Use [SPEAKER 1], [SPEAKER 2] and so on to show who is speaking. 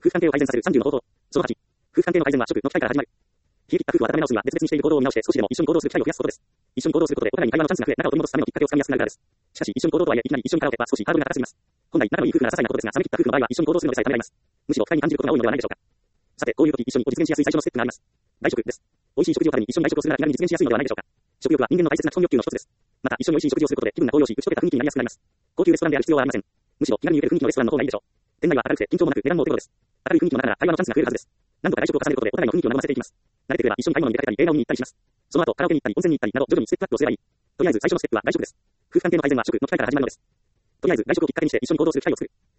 [SPEAKER 1] 夫婦関係を改善させる30の方法。その8。夫婦関係の改善は食の機会から始まる。冷え切った夫婦を温め直すには別々にしている行動を見直して少しでも一緒に行動する機会を増やすことです。一緒に行動することでお互いに会話のチャンスが増え、仲を取り戻すためのきっかけをつかみやすくなるからです。しかし、一緒に行動とはいえ、いきなり一緒にカラオケは少しハードルが高すぎます。本来、仲のいい夫婦なら些細なことですが、冷め切った夫婦の場合は一緒に行動するのでさえためらいます。むしろ不快に感じることが多いのではないでしょうか。さて、こういう時一緒に実現しやすい最初のステップがあります。外食です。美味しい食事を食べに一緒に外食をするなら気軽に実現しやすいのではないでしょうか。食欲は人間の大切な基本欲求の一つです。また、一緒に美味しい食事をすることで気分が高揚し、打ち解けた雰囲気になりやすくなります。高級レストランである必要はありません。むしろ気軽に行ける雰囲気のレストランの方がいいでしょう。店内は明るくて緊張もなく値段もお手頃です。明るい雰囲気の中なら会話のチャンスが増えるはずです。何度か外食を重ねることでお互いの雰囲気を和ませていきます。慣れてくれば一緒に買い物に出かけたり映画を見に行ったりします。その後、カラオケに行ったり温泉に行ったりなど徐々にステップアップをすればいい。とりあえず最初のステップは外食です。夫婦関係の改善は食の機会から始まるのです。とりあえず外食をきっかけにして一緒に行動する機会を作る。